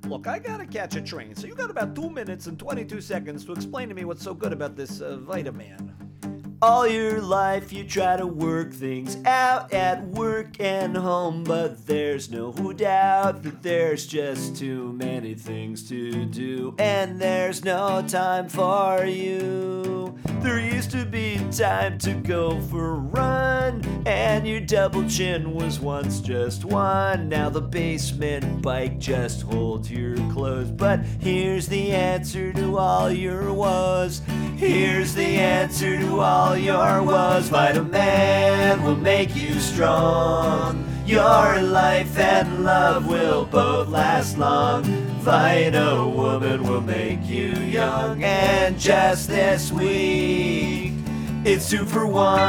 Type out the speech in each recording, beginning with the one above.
Look, I gotta catch a train, so you got about 2 minutes and 22 seconds to explain to me what's so good about this Vitaman. All your life you try to work things out at work and home, but there's no doubt that there's just too many things to do, and there's no time for you. There used to be time to go for a run, and your double chin was once just one. Now the basement bike just holds your clothes, but here's the answer to all your woes. Here's the answer to all your woes. Vitaman will make you strong. Your life and love will both last long. Vita Woman will make you young. And just this week, it's 2 for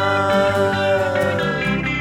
1.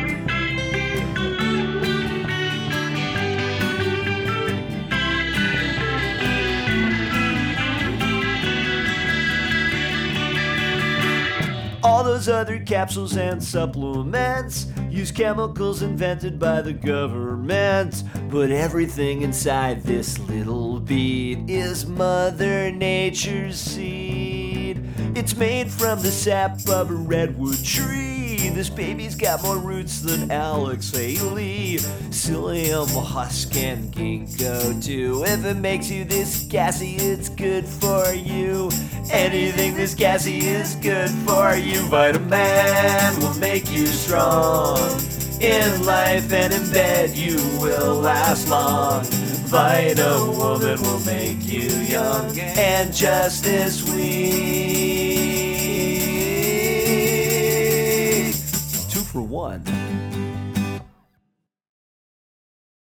All those other capsules and supplements use chemicals invented by the government, but everything inside this little bead is Mother Nature's seed. It's made from the sap of a redwood tree. This baby's got more roots than Alex Haley, psyllium husk and ginkgo too. If it makes you this gassy, it's good for you. Anything this gassy is good for you. Vitaman will make you strong. In life and in bed you will last long. Vita Woman will make you young. And just this week, 2 for 1.